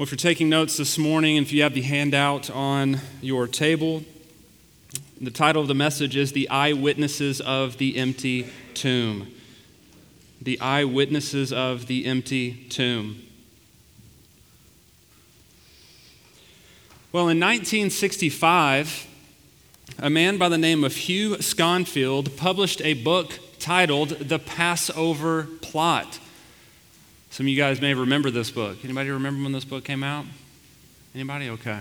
Well, if you're taking notes this morning, and if you have the handout on your table, the title of the message is The Eyewitnesses of the Empty Tomb. The Eyewitnesses of the Empty Tomb. Well, in 1965, a man by the name of Hugh Schonfield published a book titled The Passover Plot. Some of you guys may remember this book. Anybody remember when this book came out? Anybody? Okay.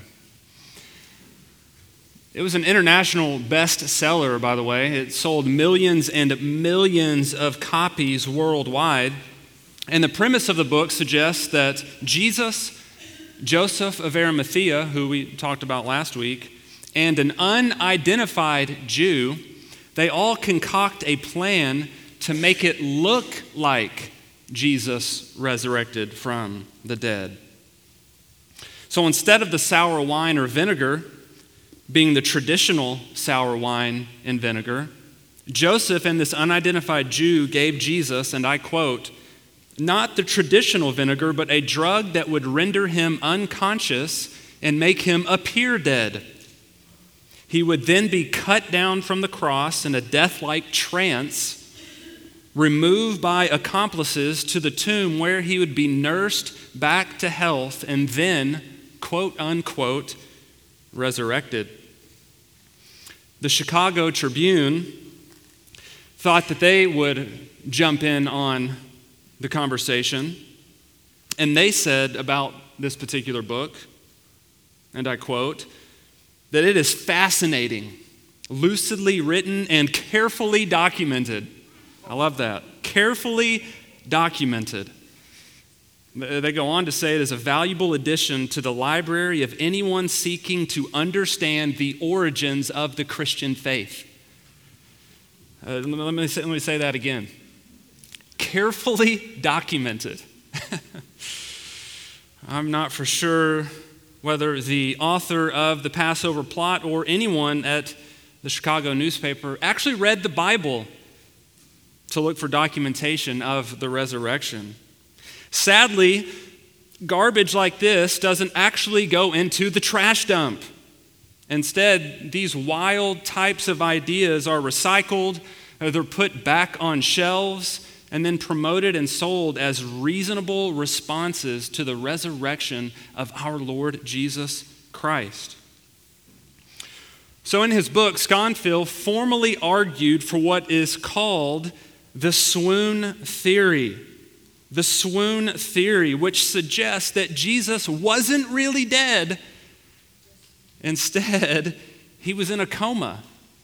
It was an international bestseller, by the way. It sold millions and millions of copies worldwide. And the premise of the book suggests that Jesus, Joseph of Arimathea, who we talked about last week, and an unidentified Jew, they all concoct a plan to make it look like Jesus resurrected from the dead. So instead of the sour wine or vinegar being the traditional sour wine and vinegar, Joseph and this unidentified Jew gave Jesus, and I quote, not the traditional vinegar, but a drug that would render him unconscious and make him appear dead. He would then be cut down from the cross in a death-like trance, removed by accomplices to the tomb where he would be nursed back to health and then, quote unquote, resurrected. The Chicago Tribune thought that they would jump in on the conversation, and they said about this particular book, and I quote, that it is fascinating, lucidly written, and carefully documented. I love that. Carefully documented. They go on to say it is a valuable addition to the library of anyone seeking to understand the origins of the Christian faith. Let me say that again. Carefully documented. I'm not for sure whether the author of the Passover Plot or anyone at the Chicago newspaper actually read the Bible to look for documentation of the resurrection. Sadly, garbage like this doesn't actually go into the trash dump. Instead, these wild types of ideas are recycled, they're put back on shelves, and then promoted and sold as reasonable responses to the resurrection of our Lord Jesus Christ. So in his book, Schonfield formally argued for what is called the swoon theory. The swoon theory, which suggests that Jesus wasn't really dead. Instead, he was in a coma.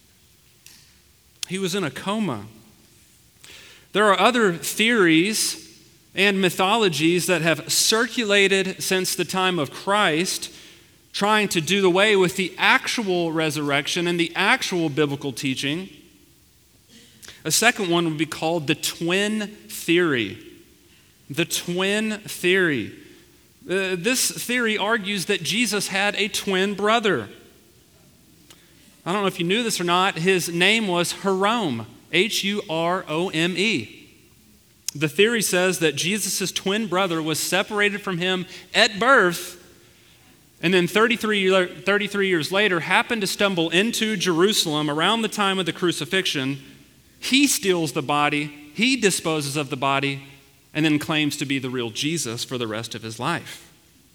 He was in a coma. There are other theories and mythologies that have circulated since the time of Christ, trying to do away with the actual resurrection and the actual biblical teaching. A second one would be called the twin theory. The twin theory. This theory argues that Jesus had a twin brother. I don't know if you knew this or not. His name was Hurome, Hurome. The theory says that Jesus' twin brother was separated from him at birth, and then 33 years later happened to stumble into Jerusalem around the time of the crucifixion. He steals the body, he disposes of the body, and then claims to be the real Jesus for the rest of his life.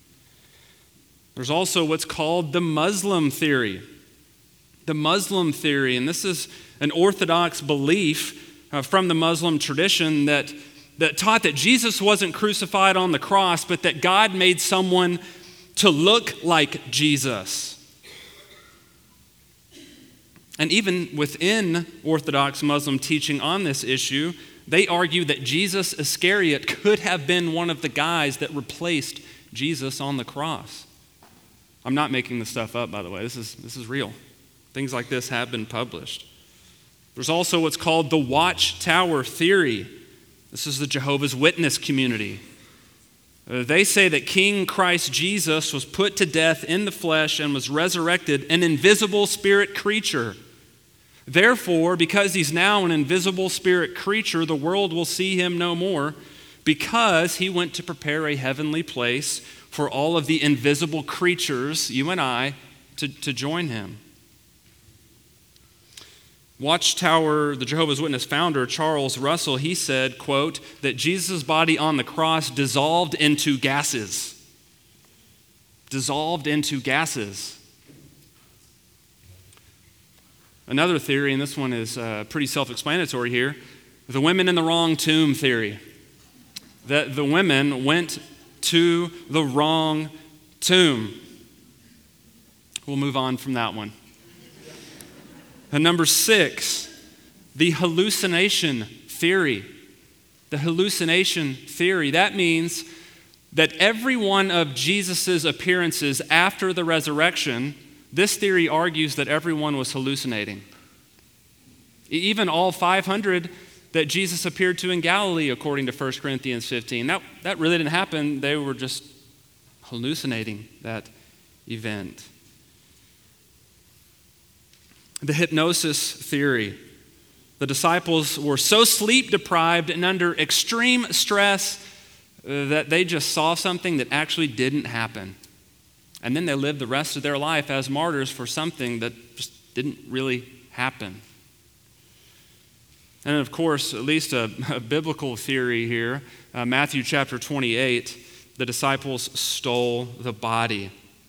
There's also what's called the Muslim theory. The Muslim theory, and this is an orthodox belief from the Muslim tradition that taught that Jesus wasn't crucified on the cross, but that God made someone to look like Jesus. And even within Orthodox Muslim teaching on this issue, they argue that Judas Iscariot could have been one of the guys that replaced Jesus on the cross. I'm not making this stuff up, by the way. This is real. Things like this have been published. There's also what's called the Watchtower theory. This is the Jehovah's Witness community. They say that King Christ Jesus was put to death in the flesh and was resurrected, an invisible spirit creature. Therefore, because he's now an invisible spirit creature, the world will see him no more, because he went to prepare a heavenly place for all of the invisible creatures, you and I, to join him. Watchtower, the Jehovah's Witness founder, Charles Russell, he said, quote, that Jesus' body on the cross dissolved into gases. Dissolved into gases. Another theory, and this one is pretty self-explanatory here, the women in the wrong tomb theory. That the women went to the wrong tomb. We'll move on from that one. And number 6, the hallucination theory. The hallucination theory. That means that every one of Jesus' appearances after the resurrection, this theory argues that everyone was hallucinating. Even all 500 that Jesus appeared to in Galilee, according to 1 Corinthians 15. That really didn't happen. They were just hallucinating that event. The hypnosis theory. The disciples were so sleep deprived and under extreme stress that they just saw something that actually didn't happen. And then they lived the rest of their life as martyrs for something that just didn't really happen. And of course, at least a biblical theory here, Matthew chapter 28, the disciples stole the body.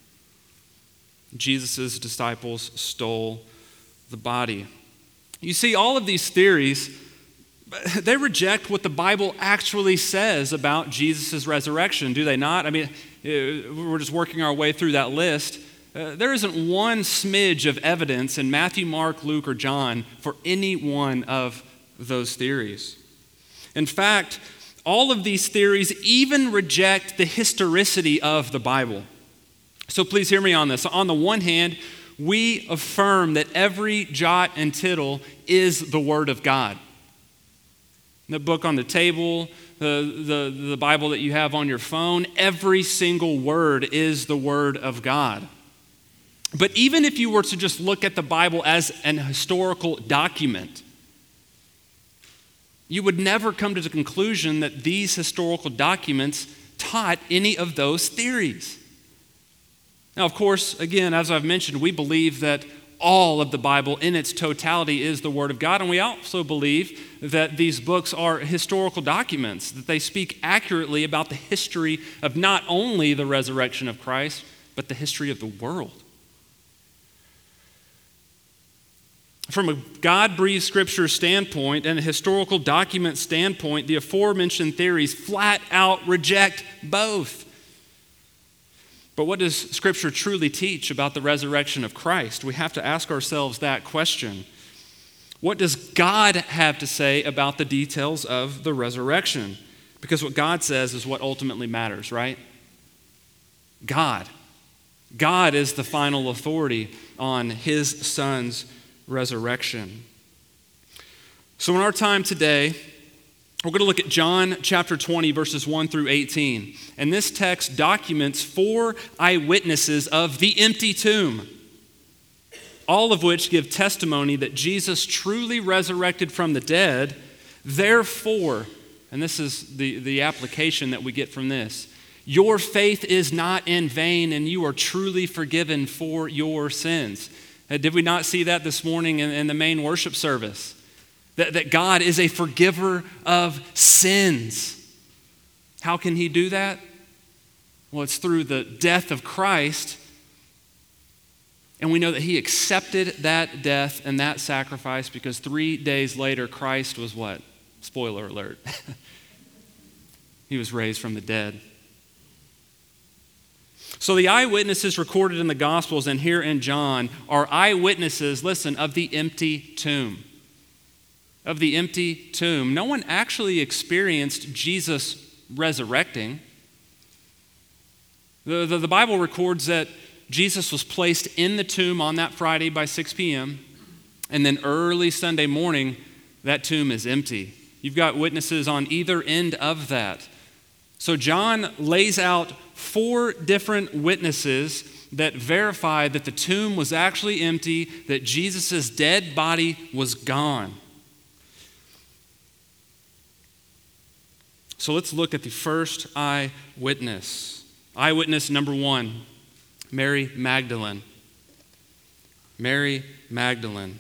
Jesus' disciples stole the body. You see, all of these theories, they reject what the Bible actually says about Jesus' resurrection, do they not? I mean, we're just working our way through that list. There isn't one smidge of evidence in Matthew, Mark, Luke, or John for any one of those theories. In fact, all of these theories even reject the historicity of the Bible. So please hear me on this. On the one hand, we affirm that every jot and tittle is the Word of God. The book on the table, the Bible that you have on your phone, every single word is the Word of God. But even if you were to just look at the Bible as an historical document, you would never come to the conclusion that these historical documents taught any of those theories. Now, of course, again, as I've mentioned, we believe that all of the Bible in its totality is the Word of God, and we also believe that these books are historical documents, that they speak accurately about the history of not only the resurrection of Christ, but the history of the world. From a God-breathed Scripture standpoint and a historical document standpoint, the aforementioned theories flat out reject both. But what does Scripture truly teach about the resurrection of Christ? We have to ask ourselves that question. What does God have to say about the details of the resurrection? Because what God says is what ultimately matters, right? God. God is the final authority on His Son's resurrection. So in our time today, we're going to look at John chapter 20, verses 1 through 18. And this text documents 4 eyewitnesses of the empty tomb, all of which give testimony that Jesus truly resurrected from the dead. Therefore, and this is the application that we get from this, your faith is not in vain and you are truly forgiven for your sins. Did we not see that this morning in the main worship service? That God is a forgiver of sins. How can He do that? Well, it's through the death of Christ. And we know that He accepted that death and that sacrifice because 3 days later, Christ was what? Spoiler alert. He was raised from the dead. So the eyewitnesses recorded in the Gospels and here in John are eyewitnesses, listen, of the empty tomb. Of the empty tomb. No one actually experienced Jesus resurrecting. The Bible records that Jesus was placed in the tomb on that Friday by 6 p.m. And then early Sunday morning, that tomb is empty. You've got witnesses on either end of that. So John lays out 4 different witnesses that verify that the tomb was actually empty, that Jesus' dead body was gone. So let's look at the first eyewitness. Eyewitness number one, Mary Magdalene. Mary Magdalene.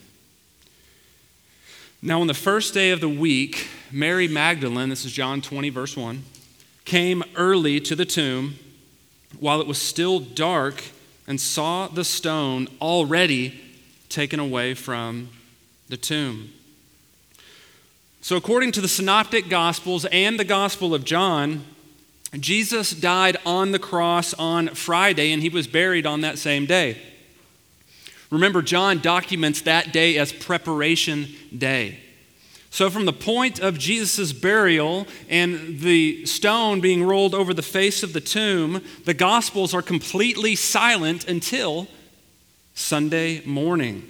Now, on the first day of the week, Mary Magdalene, this is John 20, verse 1, came early to the tomb while it was still dark and saw the stone already taken away from the tomb. So according to the Synoptic Gospels and the Gospel of John, Jesus died on the cross on Friday and he was buried on that same day. Remember, John documents that day as Preparation Day. So from the point of Jesus' burial and the stone being rolled over the face of the tomb, the Gospels are completely silent until Sunday morning.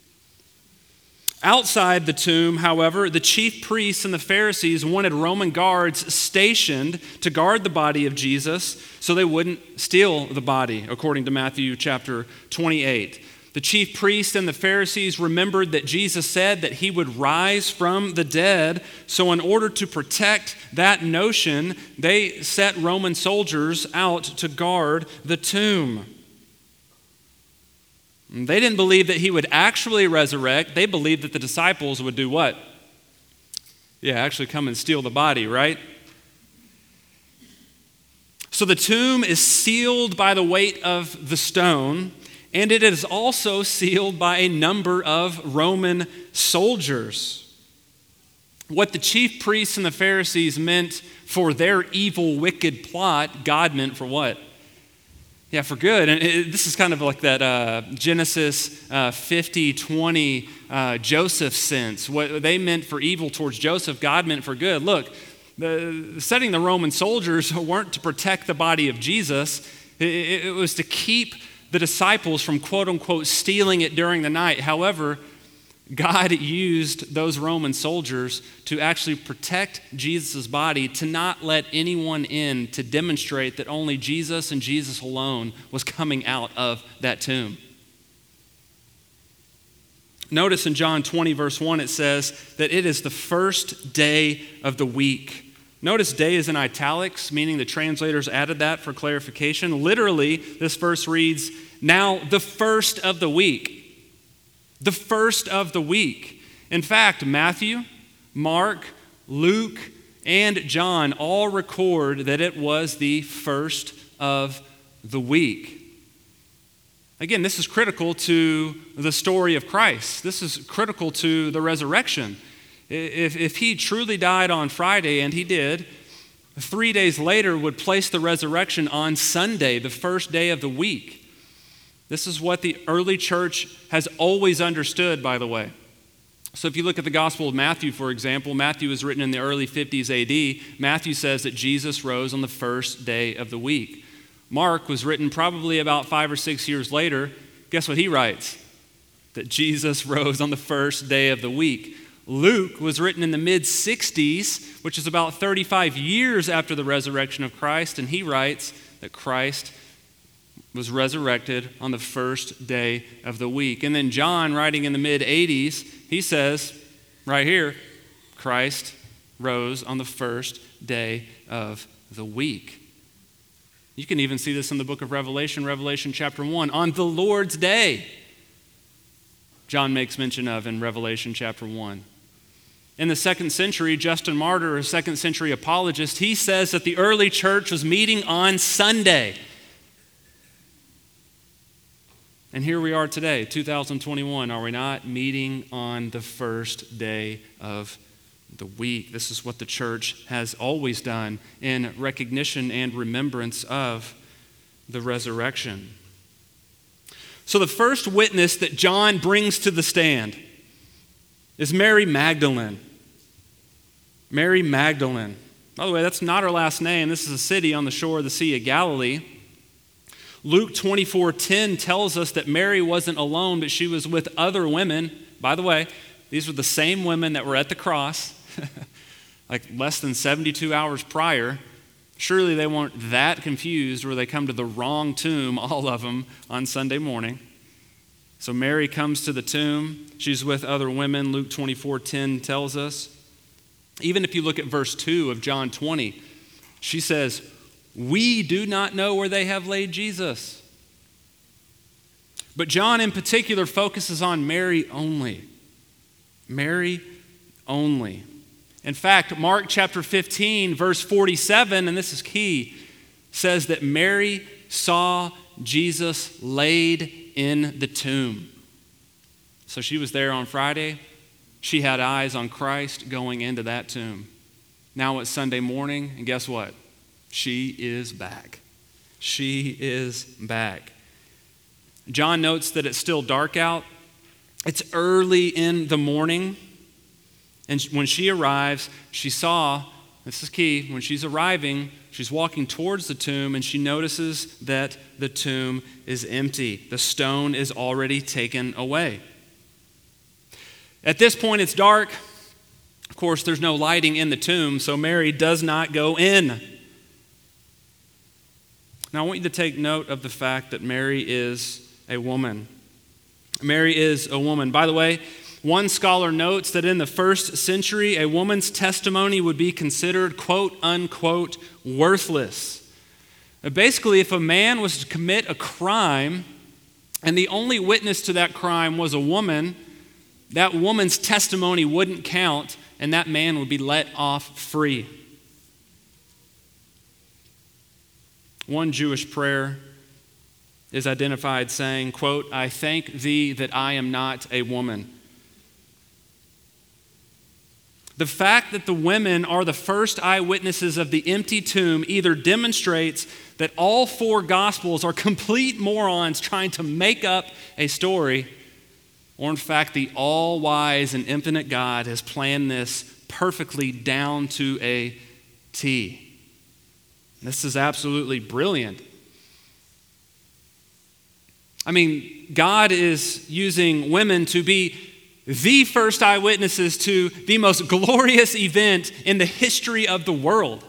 Outside the tomb, however, the chief priests and the Pharisees wanted Roman guards stationed to guard the body of Jesus so they wouldn't steal the body, according to Matthew chapter 28. The chief priests and the Pharisees remembered that Jesus said that he would rise from the dead. So in order to protect that notion, they set Roman soldiers out to guard the tomb. They didn't believe that he would actually resurrect. They believed that the disciples would do what? Yeah, actually come and steal the body, right? So the tomb is sealed by the weight of the stone, and it is also sealed by a number of Roman soldiers. What the chief priests and the Pharisees meant for their evil, wicked plot, God meant for what? Yeah, for good. And this is kind of like that Genesis 50-20 Joseph sense. What they meant for evil towards Joseph, God meant for good. Look, setting the Roman soldiers weren't to protect the body of Jesus. It was to keep the disciples from quote-unquote stealing it during the night. However, God used those Roman soldiers to actually protect Jesus' body, to not let anyone in, to demonstrate that only Jesus and Jesus alone was coming out of that tomb. Notice in John 20, verse 1, it says that it is the first day of the week. Notice day is in italics, meaning the translators added that for clarification. Literally, this verse reads, now the first of the week. The first of the week. In fact, Matthew, Mark, Luke, and John all record that it was the first of the week. Again, this is critical to the story of Christ. This is critical to the resurrection. If he truly died on Friday, and he did, 3 days later would place the resurrection on Sunday, the first day of the week. This is what the early church has always understood, by the way. So if you look at the Gospel of Matthew, for example, Matthew was written in the early 50s AD. Matthew says that Jesus rose on the first day of the week. Mark was written probably about 5 or 6 years later. Guess what he writes? That Jesus rose on the first day of the week. Luke was written in the mid-60s, which is about 35 years after the resurrection of Christ, and he writes that Christ was resurrected on the first day of the week. And then John, writing in the mid-80s, he says, right here, Christ rose on the first day of the week. You can even see this in the book of Revelation, Revelation chapter 1. On the Lord's day, John makes mention of in Revelation chapter 1. In the 2nd century, Justin Martyr, a 2nd century apologist, he says that the early church was meeting on Sunday. And here we are today, 2021, are we not? Meeting on the first day of the week. This is what the church has always done in recognition and remembrance of the resurrection. So the first witness that John brings to the stand is Mary Magdalene. Mary Magdalene. By the way, that's not her last name. This is a city on the shore of the Sea of Galilee. Luke 24:10 tells us that Mary wasn't alone, but she was with other women. By the way, these were the same women that were at the cross, like less than 72 hours prior. Surely they weren't that confused where they come to the wrong tomb, all of them, on Sunday morning. So Mary comes to the tomb. She's with other women, Luke 24:10 tells us. Even if you look at verse 2 of John 20, she says, We do not know where they have laid Jesus. But John in particular focuses on Mary only. Mary only. In fact, Mark chapter 15, verse 47, and this is key, says that Mary saw Jesus laid in the tomb. So she was there on Friday. She had eyes on Christ going into that tomb. Now it's Sunday morning, and guess what? She is back. She is back. John notes that it's still dark out. It's early in the morning. And when she arrives, she saw, this is key, when she's arriving, she's walking towards the tomb and she notices that the tomb is empty. The stone is already taken away. At this point, it's dark. Of course, there's no lighting in the tomb, so Mary does not go in. Now, I want you to take note of the fact that Mary is a woman. Mary is a woman. By the way, one scholar notes that in the first century, a woman's testimony would be considered, quote, unquote, worthless. Basically, if a man was to commit a crime and the only witness to that crime was a woman, that woman's testimony wouldn't count and that man would be let off free. One Jewish prayer is identified saying, quote, I thank thee that I am not a woman. The fact that the women are the first eyewitnesses of the empty tomb either demonstrates that all four Gospels are complete morons trying to make up a story, or in fact, the all-wise and infinite God has planned this perfectly down to a T. This is absolutely brilliant. I mean, God is using women to be the first eyewitnesses to the most glorious event in the history of the world.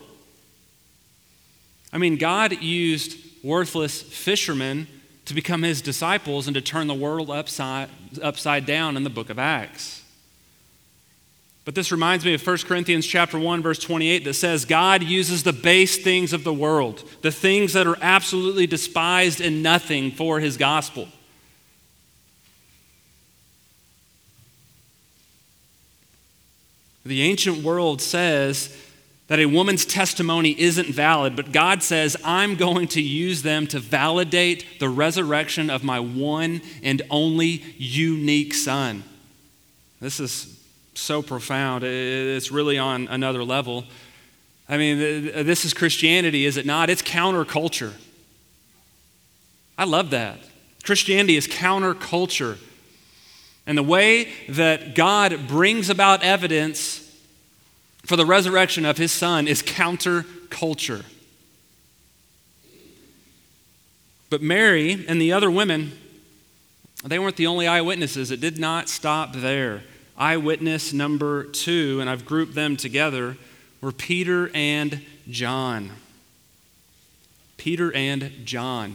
I mean, God used worthless fishermen to become his disciples and to turn the world upside down in the book of Acts. But this reminds me of 1 Corinthians chapter 1, verse 28 that says, God uses the base things of the world, the things that are absolutely despised and nothing for his gospel. The ancient world says that a woman's testimony isn't valid, but God says, I'm going to use them to validate the resurrection of my one and only unique Son. This is so profound. It's really on another level. I mean, this is Christianity, is it not? It's counterculture. I love that. Christianity is counterculture. And the way that God brings about evidence for the resurrection of his Son is counterculture. But Mary and the other women, they weren't the only eyewitnesses. It did not stop there. Eyewitness number 2, and I've grouped them together, were Peter and John. Peter and John.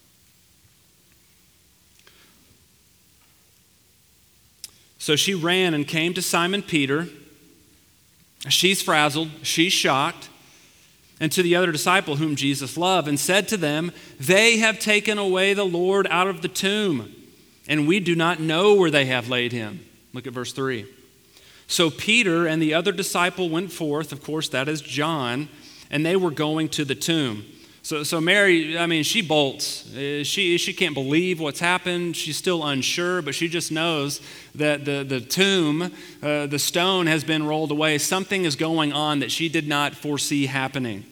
So she ran and came to Simon Peter. She's frazzled, she's shocked, and to the other disciple whom Jesus loved, and said to them, they have taken away the Lord out of the tomb, and we do not know where they have laid him. Look at verse 3. So Peter and the other disciple went forth, of course that is John, and they were going to the tomb. So Mary, I mean, she bolts. She can't believe what's happened. She's still unsure, but she just knows that the tomb, the stone has been rolled away. Something is going on that she did not foresee happening.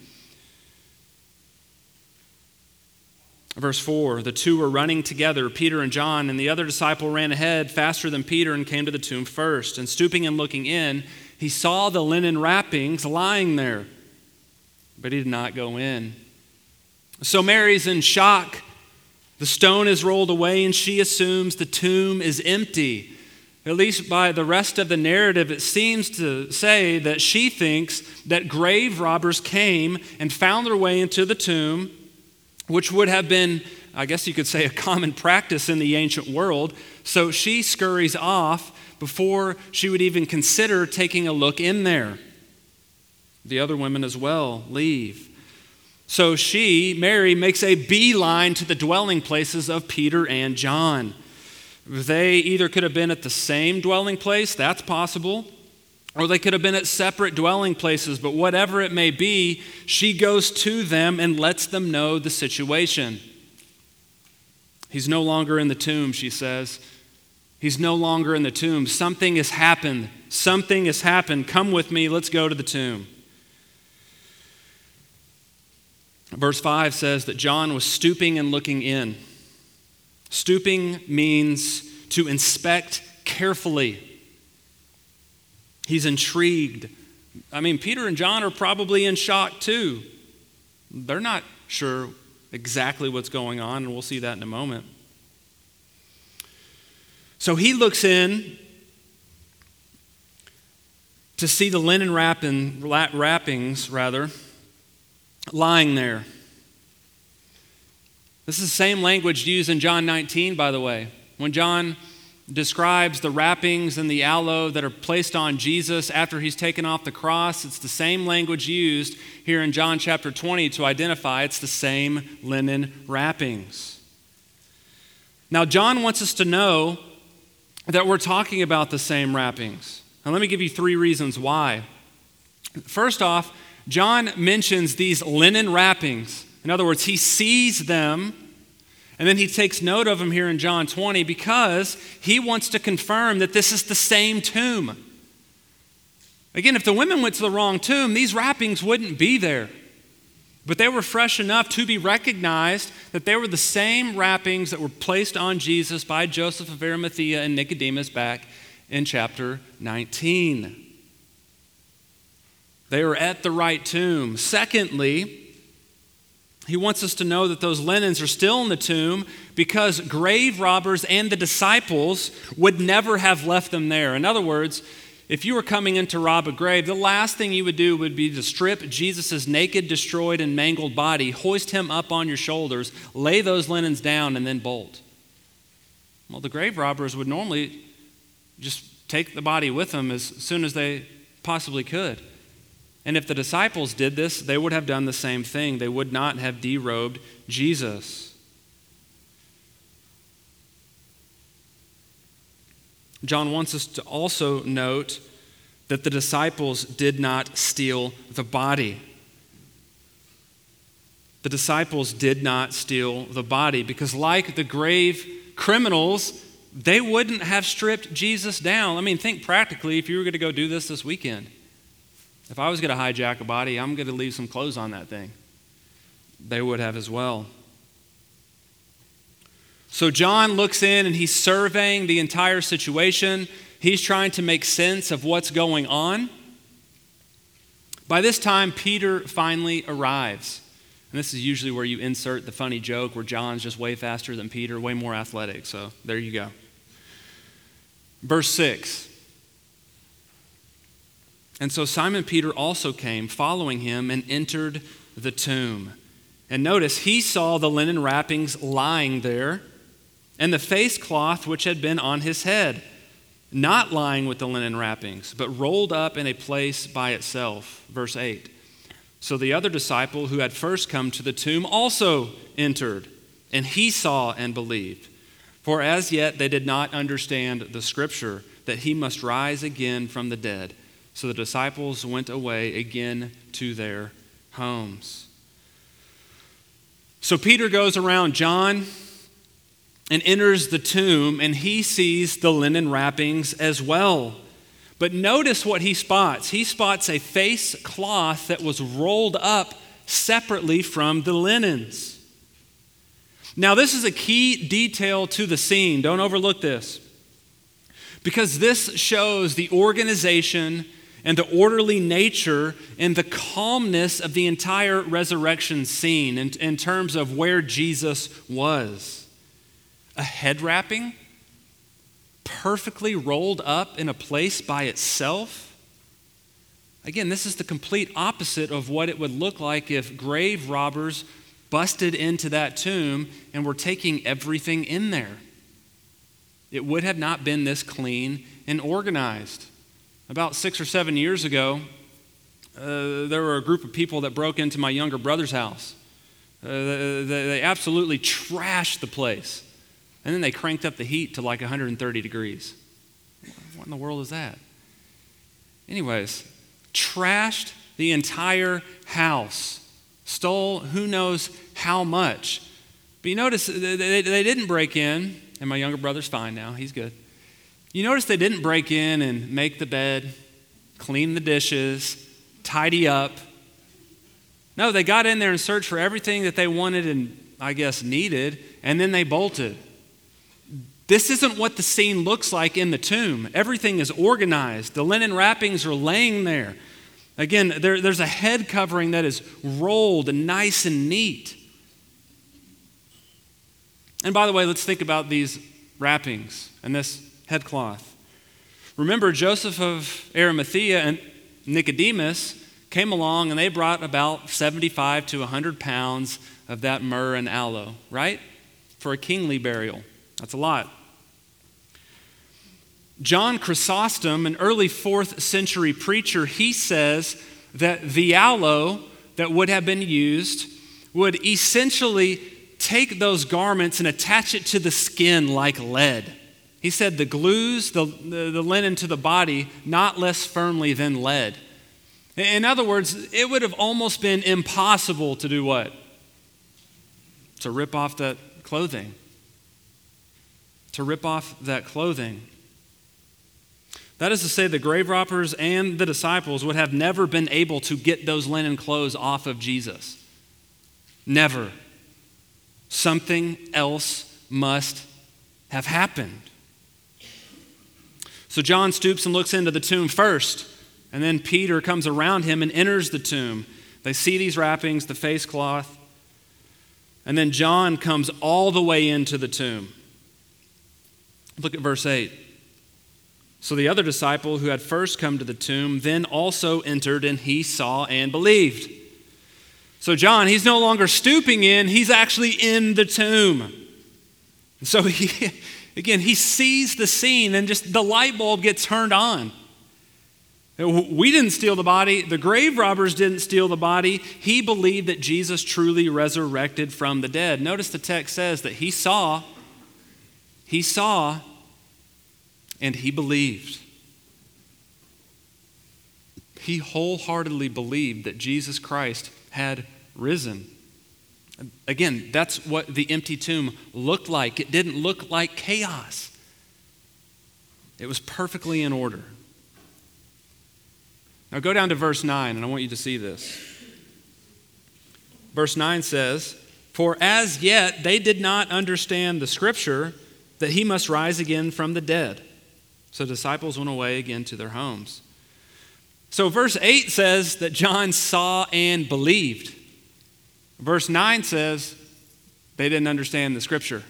Verse 4, the two were running together, Peter and John, and the other disciple ran ahead faster than Peter and came to the tomb first. And stooping and looking in, he saw the linen wrappings lying there, but he did not go in. So Mary's in shock. The stone is rolled away and she assumes the tomb is empty. At least by the rest of the narrative, it seems to say that she thinks that grave robbers came and found their way into the tomb, which would have been, I guess you could say, a common practice in the ancient world. So she scurries off before she would even consider taking a look in there. The other women as well leave. So she, Mary, makes a beeline to the dwelling places of Peter and John. They either could have been at the same dwelling place, that's possible, or they could have been at separate dwelling places, but whatever it may be, she goes to them and lets them know the situation. He's no longer in the tomb, she says. He's no longer in the tomb. Something has happened. Something has happened. Come with me, let's go to the tomb. Verse 5 says that John was stooping and looking in. Stooping means to inspect carefully. He's intrigued. I mean, Peter and John are probably in shock too. They're not sure exactly what's going on, and we'll see that in a moment. So he looks in to see the linen wrappings, lying there. This is the same language used in John 19, by the way. When John describes the wrappings and the aloe that are placed on Jesus after he's taken off the cross, it's the same language used here in John chapter 20 to identify it's the same linen wrappings. Now, John wants us to know that we're talking about the same wrappings. Now, let me give you 3 reasons why. First off, John mentions these linen wrappings. In other words, he sees them, and then he takes note of them here in John 20 because he wants to confirm that this is the same tomb. Again, if the women went to the wrong tomb, these wrappings wouldn't be there. But they were fresh enough to be recognized that they were the same wrappings that were placed on Jesus by Joseph of Arimathea and Nicodemus back in chapter 19. They were at the right tomb. Secondly, he wants us to know that those linens are still in the tomb because grave robbers and the disciples would never have left them there. In other words, if you were coming in to rob a grave, the last thing you would do would be to strip Jesus' naked, destroyed, and mangled body, hoist him up on your shoulders, lay those linens down, and then bolt. Well, the grave robbers would normally just take the body with them as soon as they possibly could. And if the disciples did this, they would have done the same thing. They would not have derobed Jesus. John wants us to also note that the disciples did not steal the body. The disciples did not steal the body because, like the grave criminals, they wouldn't have stripped Jesus down. I mean, think practically if you were going to go do this weekend. If I was going to hijack a body, I'm going to leave some clothes on that thing. They would have as well. So John looks in and he's surveying the entire situation. He's trying to make sense of what's going on. By this time, Peter finally arrives. And this is usually where you insert the funny joke where John's just way faster than Peter, way more athletic. So there you go. Verse 6. And so Simon Peter also came, following him, and entered the tomb. And notice, he saw the linen wrappings lying there, and the face cloth which had been on his head, not lying with the linen wrappings, but rolled up in a place by itself. Verse 8. So the other disciple who had first come to the tomb also entered, and he saw and believed. For as yet they did not understand the scripture, that he must rise again from the dead. So the disciples went away again to their homes. So Peter goes around John and enters the tomb, and he sees the linen wrappings as well. But notice what he spots. He spots a face cloth that was rolled up separately from the linens. Now, this is a key detail to the scene. Don't overlook this. Because this shows the organization and the orderly nature and the calmness of the entire resurrection scene in terms of where Jesus was. A head wrapping, perfectly rolled up in a place by itself. Again, this is the complete opposite of what it would look like if grave robbers busted into that tomb and were taking everything in there. It would have not been this clean and organized. About 6 or 7 years ago, there were a group of people that broke into my younger brother's house. They absolutely trashed the place. And then they cranked up the heat to like 130 degrees. What in the world is that? Anyways, trashed the entire house. Stole who knows how much. But you notice they didn't break in, and my younger brother's fine now. He's good. You notice they didn't break in and make the bed, clean the dishes, tidy up. No, they got in there and searched for everything that they wanted and, I guess, needed, and then they bolted. This isn't what the scene looks like in the tomb. Everything is organized. The linen wrappings are laying there. Again, there's a head covering that is rolled and nice and neat. And by the way, let's think about these wrappings and this headcloth. Remember, Joseph of Arimathea and Nicodemus came along and they brought about 75 to 100 pounds of that myrrh and aloe, right? For a kingly burial. That's a lot. John Chrysostom, an early 4th century preacher, he says that the aloe that would have been used would essentially take those garments and attach it to the skin like lead. He said the glues the linen to the body not less firmly than lead. In other words, it would have almost been impossible to do what? To rip off that clothing. To rip off that clothing. That is to say, the grave robbers and the disciples would have never been able to get those linen clothes off of Jesus. Never. Something else must have happened. So John stoops and looks into the tomb first, and then Peter comes around him and enters the tomb. They see these wrappings, the face cloth, and then John comes all the way into the tomb. Look at verse 8. So the other disciple who had first come to the tomb then also entered, and he saw and believed. So John, he's no longer stooping in, he's actually in the tomb. So he sees the scene and just the light bulb gets turned on. We didn't steal the body. The grave robbers didn't steal the body. He believed that Jesus truly resurrected from the dead. Notice the text says that he saw, and he believed. He wholeheartedly believed that Jesus Christ had risen. Again, that's what the empty tomb looked like. It didn't look like chaos. It was perfectly in order. Now go down to verse 9, and I want you to see this. Verse 9 says, "For as yet they did not understand the scripture that he must rise again from the dead. So disciples went away again to their homes." So verse 8 says that John saw and believed. Verse 9 says they didn't understand the scripture.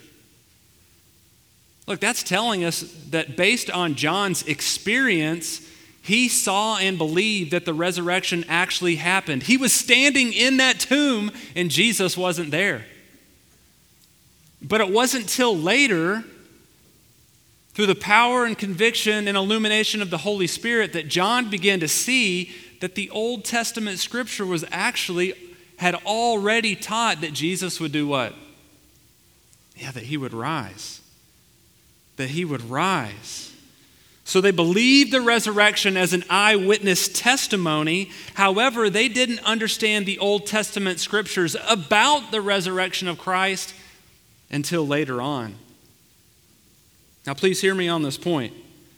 Look, that's telling us that based on John's experience, he saw and believed that the resurrection actually happened. He was standing in that tomb and Jesus wasn't there. But it wasn't till later, through the power and conviction and illumination of the Holy Spirit, that John began to see that the Old Testament scripture had already taught that Jesus would do what? Yeah, that he would rise. That he would rise. So they believed the resurrection as an eyewitness testimony. However, they didn't understand the Old Testament scriptures about the resurrection of Christ until later on. Now, please hear me on this point.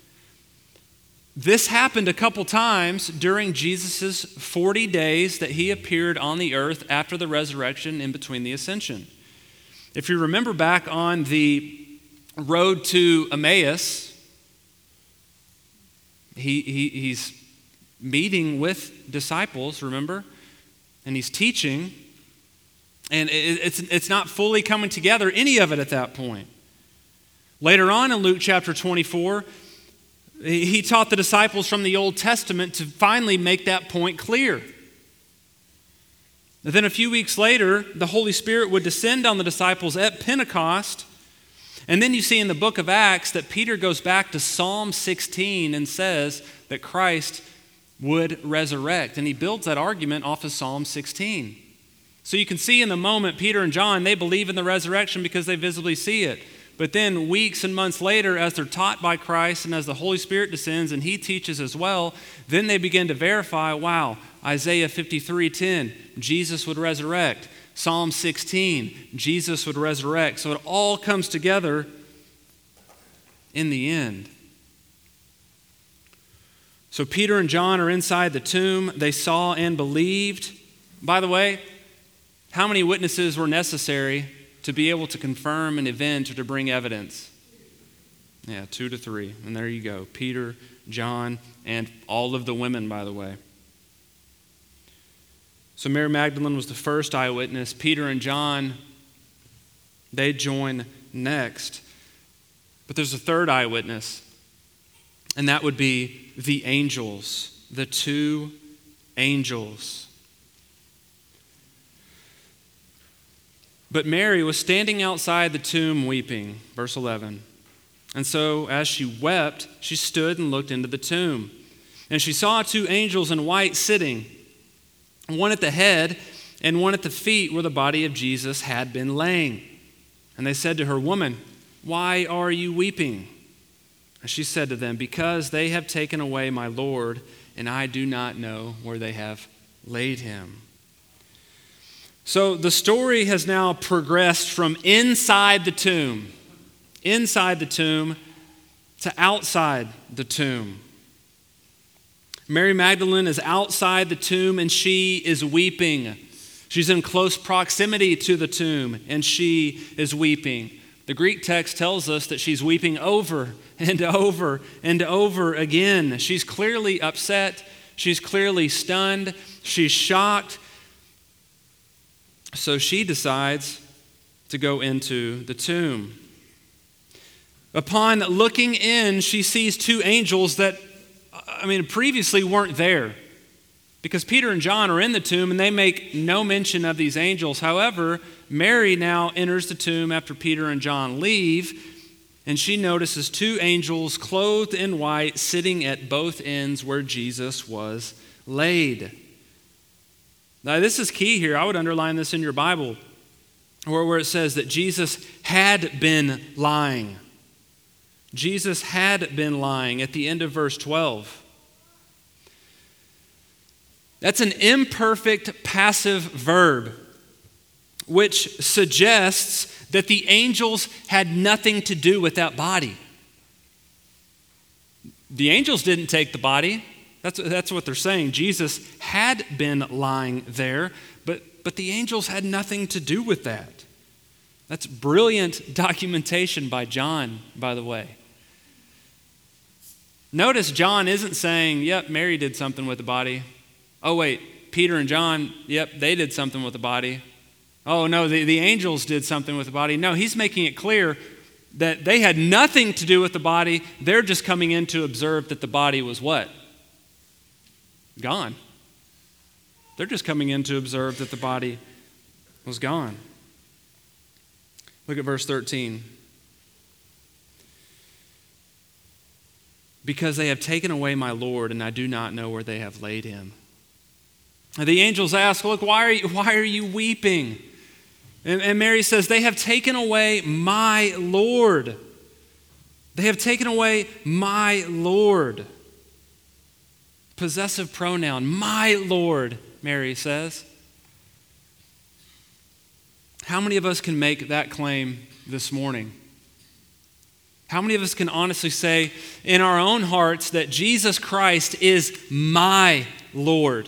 This happened a couple times during Jesus' 40 days that he appeared on the earth after the resurrection in between the ascension. If you remember back on the road to Emmaus, he's meeting with disciples, remember? And he's teaching. And it's not fully coming together, any of it at that point. Later on in Luke chapter 24, he taught the disciples from the Old Testament to finally make that point clear. And then a few weeks later, the Holy Spirit would descend on the disciples at Pentecost. And then you see in the book of Acts that Peter goes back to Psalm 16 and says that Christ would resurrect. And he builds that argument off of Psalm 16. So you can see in the moment, Peter and John, they believe in the resurrection because they visibly see it. But then weeks and months later, as they're taught by Christ and as the Holy Spirit descends and he teaches as well, then they begin to verify, wow, Isaiah 53:10, Jesus would resurrect. Psalm 16, Jesus would resurrect. So it all comes together in the end. So Peter and John are inside the tomb. They saw and believed. By the way, how many witnesses were necessary to be able to confirm an event or to bring evidence? Yeah, 2 to 3. And there you go. Peter, John, and all of the women, by the way. So Mary Magdalene was the first eyewitness. Peter and John, they join next. But there's a third eyewitness, and that would be the angels, the 2 angels. But Mary was standing outside the tomb weeping, verse 11. And so as she wept, she stood and looked into the tomb. And she saw 2 angels in white sitting, one at the head and one at the feet where the body of Jesus had been laying. And they said to her, "Woman, why are you weeping?" And she said to them, "Because they have taken away my Lord, and I do not know where they have laid him." So the story has now progressed from inside the tomb to outside the tomb. Mary Magdalene is outside the tomb and she is weeping. She's in close proximity to the tomb and she is weeping. The Greek text tells us that she's weeping over and over and over again. She's clearly upset. She's clearly stunned. She's shocked. So she decides to go into the tomb. Upon looking in, she sees 2 angels that, previously weren't there. Because Peter and John are in the tomb and they make no mention of these angels. However, Mary now enters the tomb after Peter and John leave, and she notices 2 angels clothed in white sitting at both ends where Jesus was laid. Now, this is key here. I would underline this in your Bible, where it says that Jesus had been lying. Jesus had been lying at the end of verse 12. That's an imperfect passive verb, which suggests that the angels had nothing to do with that body. The angels didn't take the body. That's what they're saying. Jesus had been lying there, but the angels had nothing to do with that. That's brilliant documentation by John, by the way. Notice John isn't saying, yep, Mary did something with the body. Oh, wait, Peter and John, yep, they did something with the body. Oh, no, the angels did something with the body. No, he's making it clear that they had nothing to do with the body. They're just coming in to observe that the body was what? Gone. They're just coming in to observe that the body was gone. Look at verse 13. Because they have taken away my Lord, and I do not know where they have laid him. The angels ask, look, why are you weeping? And Mary says, they have taken away my Lord. They have taken away my Lord. Possessive pronoun, my Lord, Mary says. How many of us can make that claim this morning? How many of us can honestly say in our own hearts that Jesus Christ is my Lord?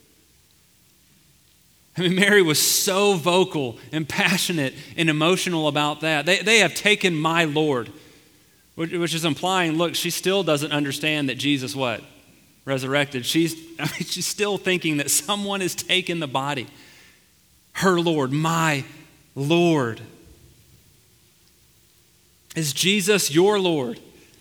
Mary was so vocal and passionate and emotional about that. They have taken my Lord, which is implying, look, she still doesn't understand that Jesus what? Resurrected. She's still thinking that someone has taken the body. Her Lord, my Lord. Is Jesus your Lord?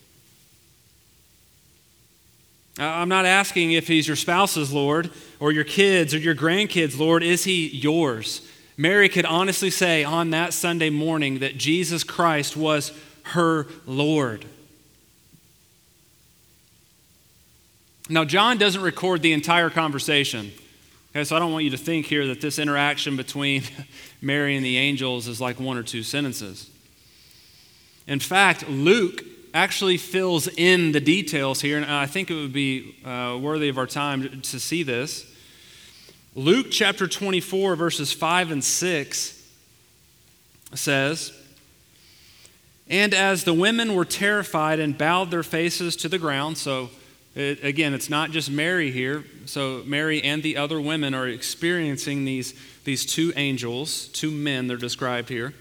I'm not asking if he's your spouse's Lord or your kids or your grandkids' Lord. Is he yours? Mary could honestly say on that Sunday morning that Jesus Christ was her Lord. Now, John doesn't record the entire conversation. Okay, so I don't want you to think here that this interaction between Mary and the angels is like one or two sentences. In fact, Luke actually fills in the details here, and I think it would be worthy of our time to see this. Luke chapter 24, verses 5 and 6 says, "And as the women were terrified and bowed their faces to the ground," so again, it's not just Mary here. So Mary and the other women are experiencing these two angels, two men, they're described here.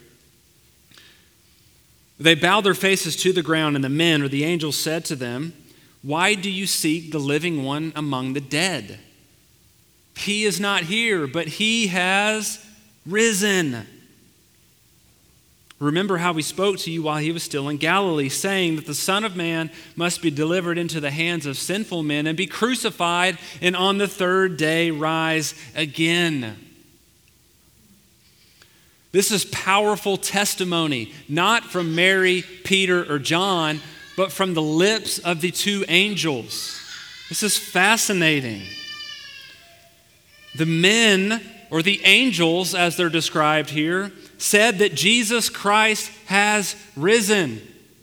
They bowed their faces to the ground, and the men, or the angels, said to them, "Why do you seek the living one among the dead? He is not here, but he has risen. Remember how he spoke to you while he was still in Galilee, saying that the Son of Man must be delivered into the hands of sinful men and be crucified, and on the third day rise again." This is powerful testimony, not from Mary, Peter, or John, but from the lips of the two angels. This is fascinating. The men, or the angels as they're described here, said that Jesus Christ has risen.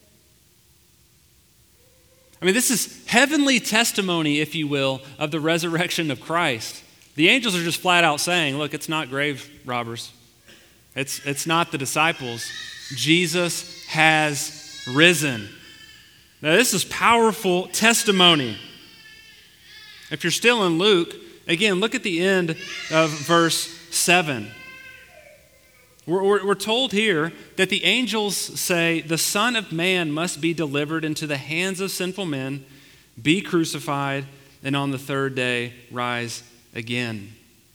I mean, this is heavenly testimony, if you will, of the resurrection of Christ. The angels are just flat out saying, look, it's not grave robbers. It's not the disciples. Jesus has risen. Now, this is powerful testimony. If you're still in Luke, again, look at the end of verse 7. We're told here that the angels say, "The Son of Man must be delivered into the hands of sinful men, be crucified, and on the third day rise again."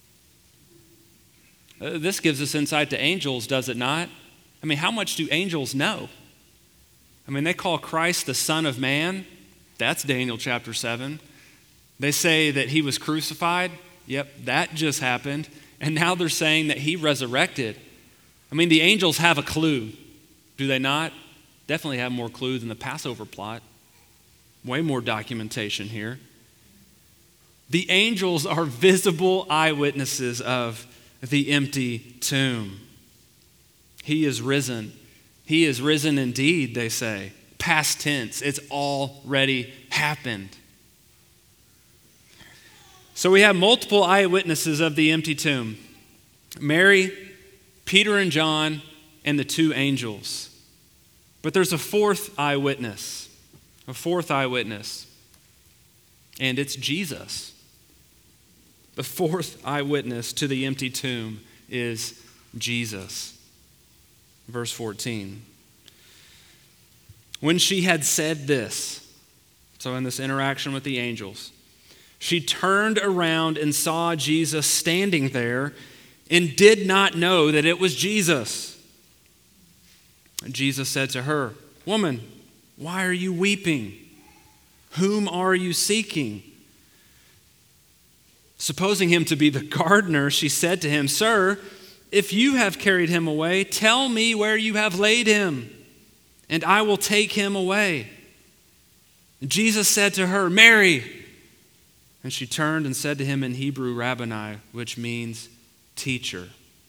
This gives us insight to angels, does it not? I mean, how much do angels know? I mean, they call Christ the Son of Man. That's Daniel chapter 7. They say that he was crucified. Yep, that just happened. And now they're saying that he resurrected. I mean, the angels have a clue, do they not? Definitely have more clue than the Passover plot. Way more documentation here. The angels are visible eyewitnesses of the empty tomb. He is risen. He is risen indeed, they say. Past tense, it's already happened. So we have multiple eyewitnesses of the empty tomb. Mary, Peter and John, and the two angels. But there's a fourth eyewitness, and it's Jesus. The fourth eyewitness to the empty tomb is Jesus. Verse 14. When she had said this, so in this interaction with the angels, she turned around and saw Jesus standing there and did not know that it was Jesus. And Jesus said to her, "Woman, why are you weeping? Whom are you seeking?" Supposing him to be the gardener, she said to him, "Sir, if you have carried him away, tell me where you have laid him, and I will take him away." And Jesus said to her, "Mary." And she turned and said to him in Hebrew, "Rabboni," which means teacher.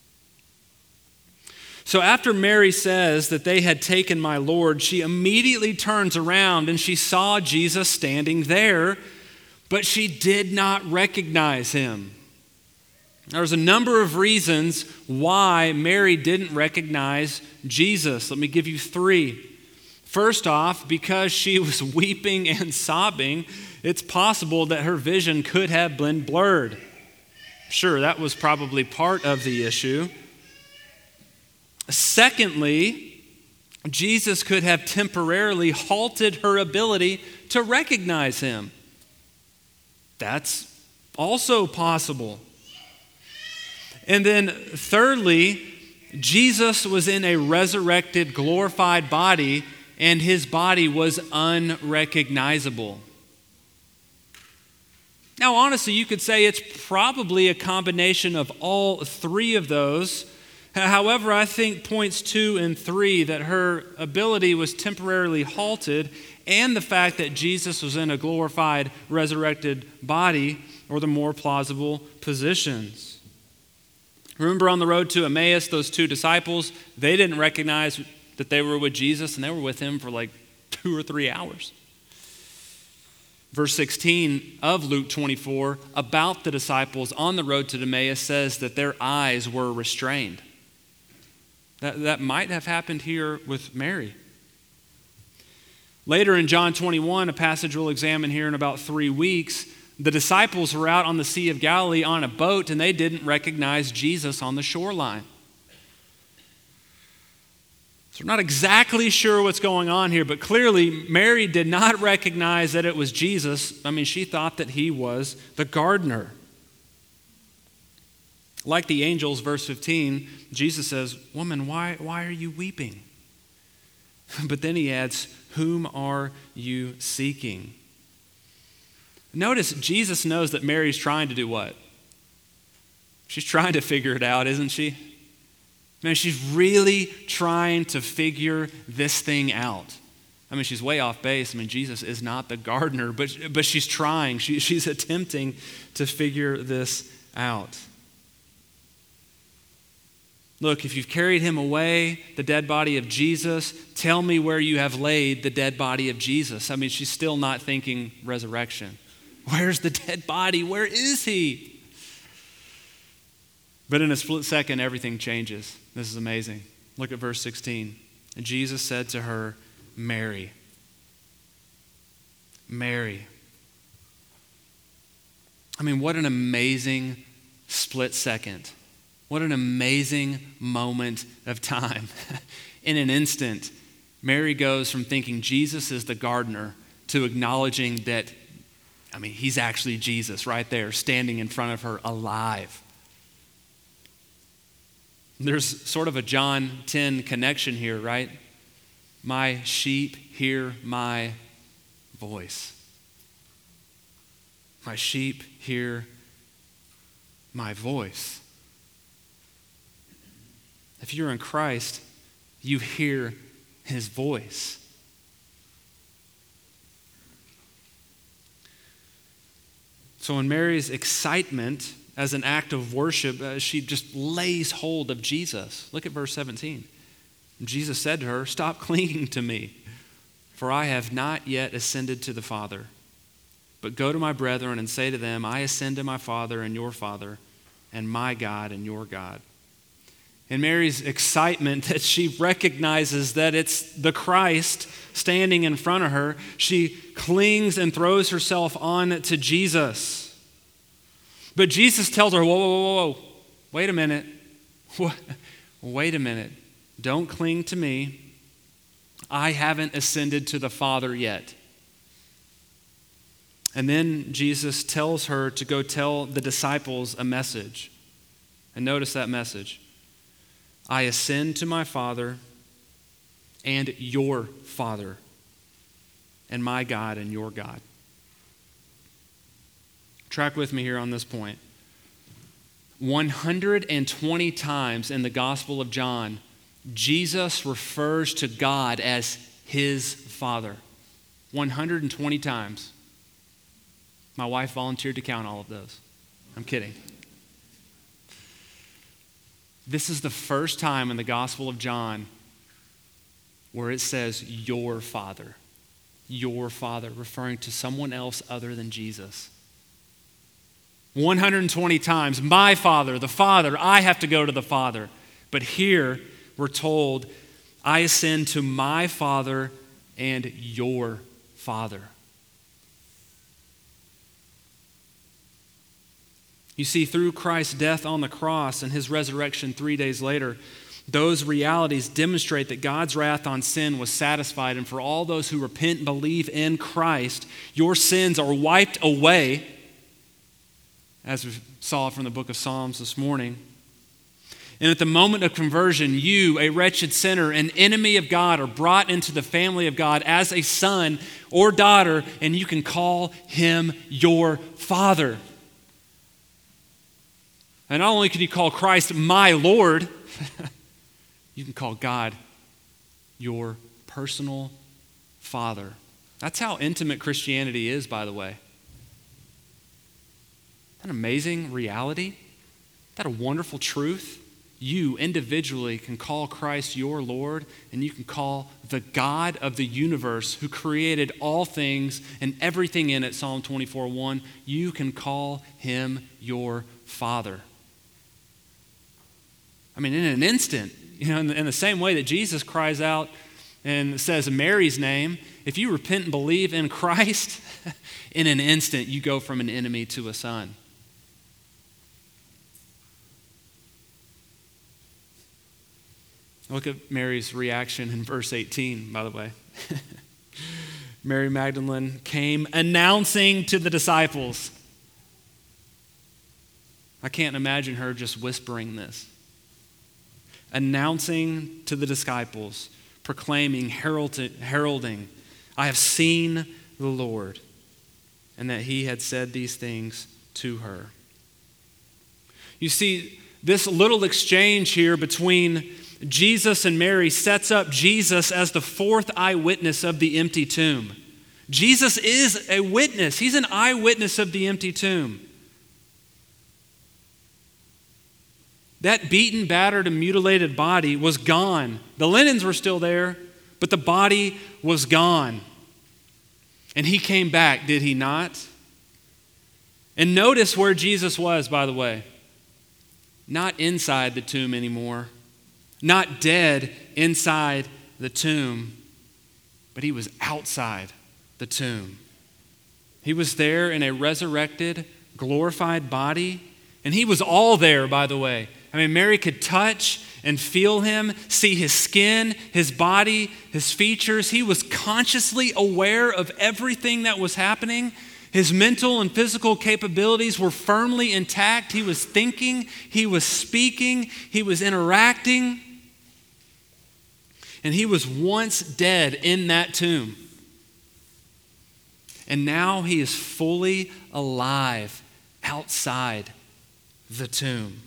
So after Mary says that they had taken my Lord, she immediately turns around and she saw Jesus standing there, but she did not recognize him. There's a number of reasons why Mary didn't recognize Jesus. Let me give you 3. First off, because she was weeping and sobbing, it's possible that her vision could have been blurred. Sure, that was probably part of the issue. Secondly, Jesus could have temporarily halted her ability to recognize him. That's also possible. And then thirdly, Jesus was in a resurrected, glorified body, and his body was unrecognizable. Now, honestly, you could say it's probably a combination of all 3 of those. However, I think points 2 and 3, that her ability was temporarily halted, and the fact that Jesus was in a glorified, resurrected body, or the more plausible positions. Remember on the road to Emmaus, those two disciples, they didn't recognize that they were with Jesus, and they were with him for like 2 or 3 hours. Verse 16 of Luke 24 about the disciples on the road to Emmaus says that their eyes were restrained. That might have happened here with Mary. Later in John 21, a passage we'll examine here in about 3 weeks, the disciples were out on the Sea of Galilee on a boat, and they didn't recognize Jesus on the shoreline. So we're not exactly sure what's going on here, but clearly Mary did not recognize that it was Jesus. I mean, she thought that he was the gardener. Like the angels, verse 15, Jesus says, "Woman, why are you weeping?" But then he adds, "Whom are you seeking?" Notice Jesus knows that Mary's trying to do what? She's trying to figure it out, isn't she? Man, she's really trying to figure this thing out. I mean, she's way off base. I mean, Jesus is not the gardener, but she's trying. She's attempting to figure this out. Look, if you've carried him away, the dead body of Jesus, tell me where you have laid the dead body of Jesus. I mean, she's still not thinking resurrection. Where's the dead body? Where is he? But in a split second, everything changes. This is amazing. Look at verse 16. And Jesus said to her, "Mary." Mary. I mean, what an amazing split second. What an amazing moment of time. In an instant, Mary goes from thinking Jesus is the gardener to acknowledging that, I mean, he's actually Jesus right there, standing in front of her alive. There's sort of a John 10 connection here, right? My sheep hear my voice. My sheep hear my voice. If you're in Christ, you hear his voice. So in Mary's excitement as an act of worship, she just lays hold of Jesus. Look at verse 17. Jesus said to her, "Stop clinging to me, for I have not yet ascended to the Father. But go to my brethren and say to them, I ascend to my Father and your Father, and my God and your God." In Mary's excitement that she recognizes that it's the Christ standing in front of her, she clings and throws herself on to Jesus. But Jesus tells her, whoa, wait a minute. Wait a minute. Don't cling to me. I haven't ascended to the Father yet. And then Jesus tells her to go tell the disciples a message. And notice that message. I ascend to my Father and your Father, and my God and your God. Track with me here on this point. 120 times in the Gospel of John, Jesus refers to God as his Father. 120 times. My wife volunteered to count all of those. I'm kidding. This is the first time in the Gospel of John where it says, your Father, referring to someone else other than Jesus. 120 times, my Father, the Father, I have to go to the Father. But here we're told, I ascend to my Father and your Father. You see, through Christ's death on the cross and his resurrection 3 days later, those realities demonstrate that God's wrath on sin was satisfied. And for all those who repent and believe in Christ, your sins are wiped away, as we saw from the book of Psalms this morning. And at the moment of conversion, you, a wretched sinner, an enemy of God, are brought into the family of God as a son or daughter, and you can call him your Father. And not only can you call Christ my Lord, you can call God your personal Father. That's how intimate Christianity is, by the way. an amazing reality? Isn't that a wonderful truth? You individually can call Christ your Lord, and you can call the God of the universe who created all things and everything in it, Psalm 24:1, you can call him your Father. I mean, in an instant, in the same way that Jesus cries out and says Mary's name, if you repent and believe in Christ, in an instant you go from an enemy to a son. Look at Mary's reaction in verse 18, by the way. Mary Magdalene came announcing to the disciples. I can't imagine her just whispering this. Announcing to the disciples, proclaiming, heralding, I have seen the Lord, and that he had said these things to her. You see, this little exchange here between Jesus and Mary sets up Jesus as the fourth eyewitness of the empty tomb. Jesus is a witness. He's an eyewitness of the empty tomb. That beaten, battered, and mutilated body was gone. The linens were still there, but the body was gone. And he came back, did he not? And notice where Jesus was, by the way. Not inside the tomb anymore. Not dead inside the tomb, but he was outside the tomb. He was there in a resurrected, glorified body, and he was all there, by the way. I mean, Mary could touch and feel him, see his skin, his body, his features. He was consciously aware of everything that was happening. His mental and physical capabilities were firmly intact. He was thinking, he was speaking, he was interacting. And he was once dead in that tomb. And now he is fully alive outside the tomb.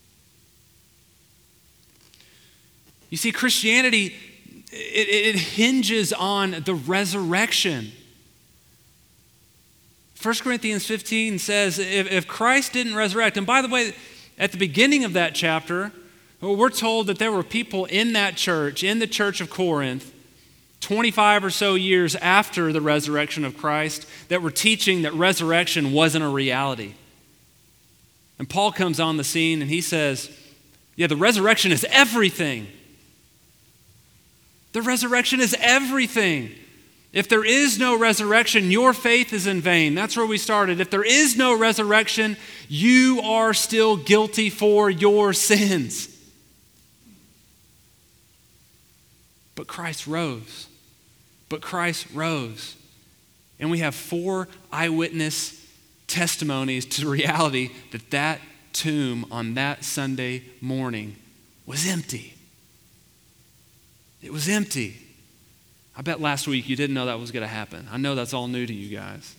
You see, Christianity, it hinges on the resurrection. 1 Corinthians 15 says, if Christ didn't resurrect, and by the way, at the beginning of that chapter, we're told that there were people in that church, in the church of Corinth, 25 or so years after the resurrection of Christ, that were teaching that resurrection wasn't a reality. And Paul comes on the scene and he says, yeah, the resurrection is everything. The resurrection is everything. If there is no resurrection, your faith is in vain. That's where we started. If there is no resurrection, you are still guilty for your sins. But Christ rose. But Christ rose. And we have 4 eyewitness testimonies to the reality that that tomb on that Sunday morning was empty. It was empty. I bet last week you didn't know that was going to happen. I know that's all new to you guys.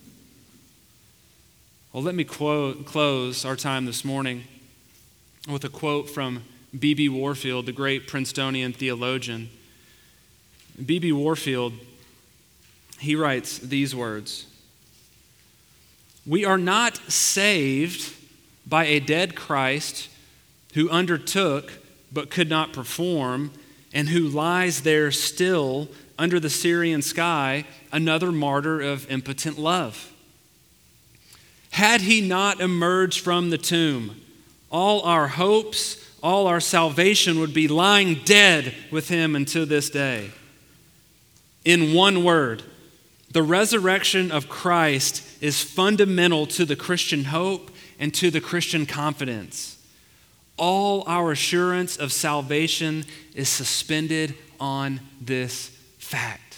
Well, let me close our time this morning with a quote from B.B. Warfield, the great Princetonian theologian. B.B. Warfield, he writes these words: "We are not saved by a dead Christ who undertook but could not perform, and who lies there still under the Syrian sky, another martyr of impotent love. Had he not emerged from the tomb, all our hopes, all our salvation would be lying dead with him until this day. In one word, the resurrection of Christ is fundamental to the Christian hope and to the Christian confidence. All our assurance of salvation is suspended on this fact."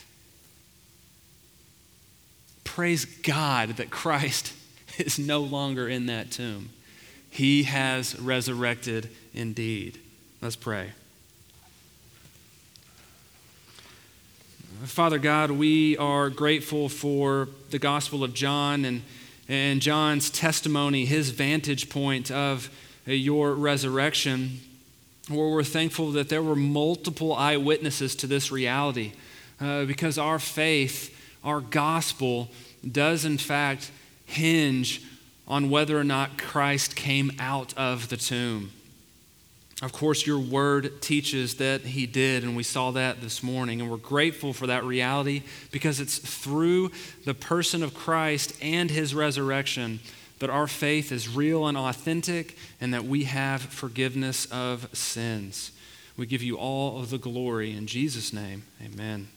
Praise God that Christ is no longer in that tomb. He has resurrected indeed. Let's pray. Father God, we are grateful for the Gospel of John and John's testimony, his vantage point of your resurrection, where we're thankful that there were multiple eyewitnesses to this reality, because our faith, our gospel, does in fact hinge on whether or not Christ came out of the tomb. Of course, your word teaches that he did, and we saw that this morning, and we're grateful for that reality because it's through the person of Christ and his resurrection that our faith is real and authentic and that we have forgiveness of sins. We give you all of the glory in Jesus' name. Amen.